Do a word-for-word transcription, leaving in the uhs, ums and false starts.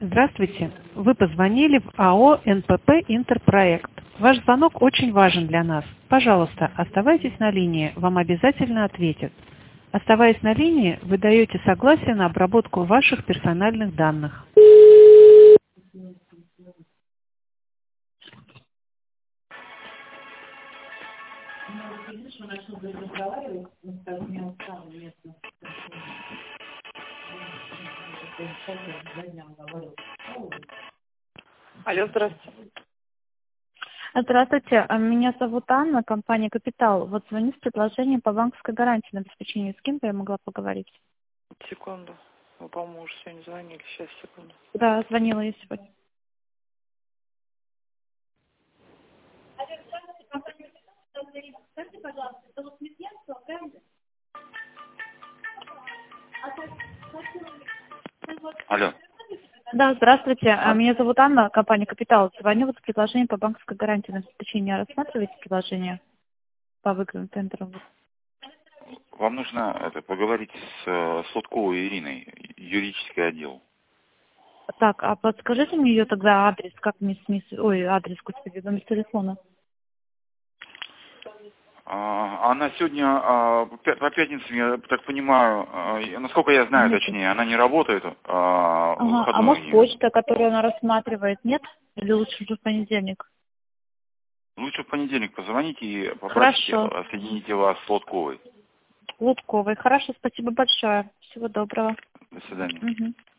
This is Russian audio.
Здравствуйте. Вы позвонили в АО эн пэ пэ «Интерпроект». Ваш звонок очень важен для нас. Пожалуйста, оставайтесь на линии, вам обязательно ответят. Оставаясь на линии, вы даете согласие на обработку ваших персональных данных. Алло, здравствуйте. Здравствуйте, а, меня зовут Анна, компания «Капитал». Вот звоню с предложением по банковской гарантии на обеспечение. С кем бы я могла поговорить? Секунду. Вы, по-моему, уже сегодня звонили. Сейчас, секунду. Да, звонила я сегодня. Алло. Да, здравствуйте, а, А, меня зовут Анна, компания «Капитал». Звоню вот с предложением по банковской гарантии на обеспечение. Рассматриваете предложение по выигранным тендерам? Вам нужно это, поговорить с э, Слутковой Ириной, юридический отдел. Так, а подскажите мне ее тогда адрес, как мне с ней... с- Ой, адрес, господи, номер телефона. А, Она сегодня а, по пя- по пятницам, я так понимаю, а, и- насколько я знаю, Нет. точнее, она не работает, а, Ага, а выходной у может нее. почта, которую она рассматривает, нет? Или лучше уже в понедельник? Лучше в понедельник позвоните и попросите, Хорошо. э, соедините вас с Слутковой. Лутковой. Хорошо, спасибо большое. Всего доброго. До свидания. Мгм.